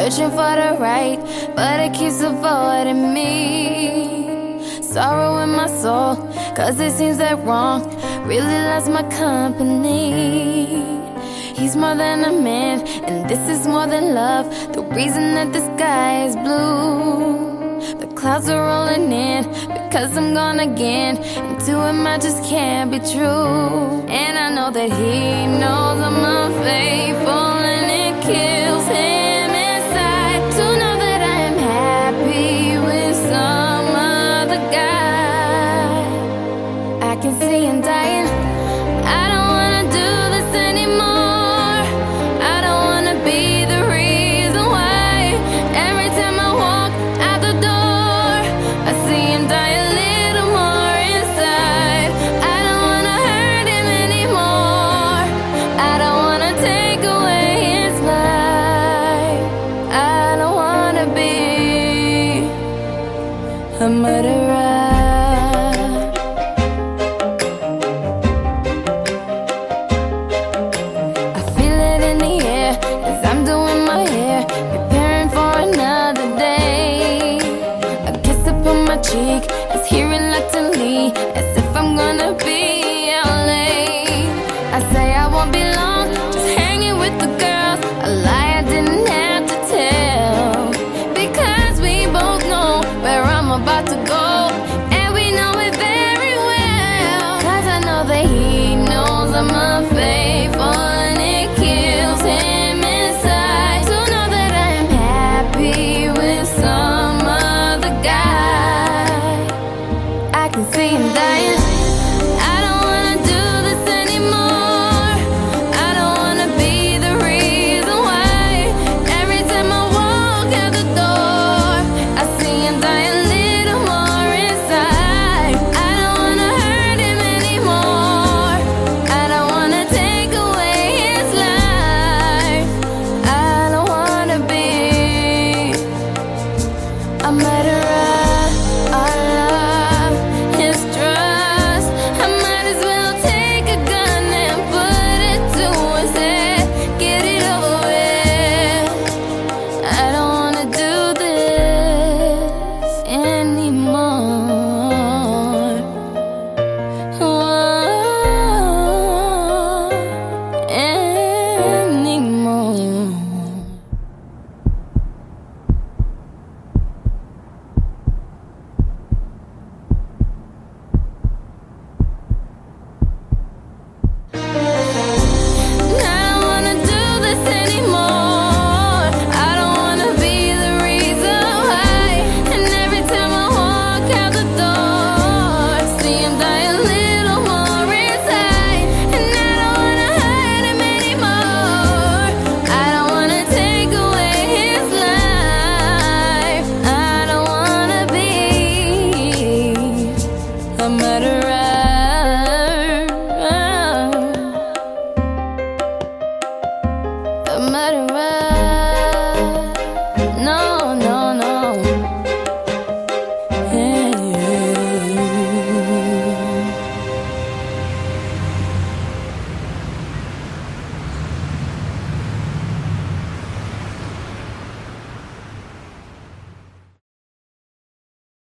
searching for the right, but it keeps avoiding me. Sorrow in my soul, cause it seems that wrong really loves my company. He's more than a man, and this is more than love. The reason that the sky is blue, the clouds are rolling in because I'm gone again, and to him I just can't be true. And I know that he knows I'm unfaithful, and it kills him inside to know that I am happy with some other guy. I can see him dying,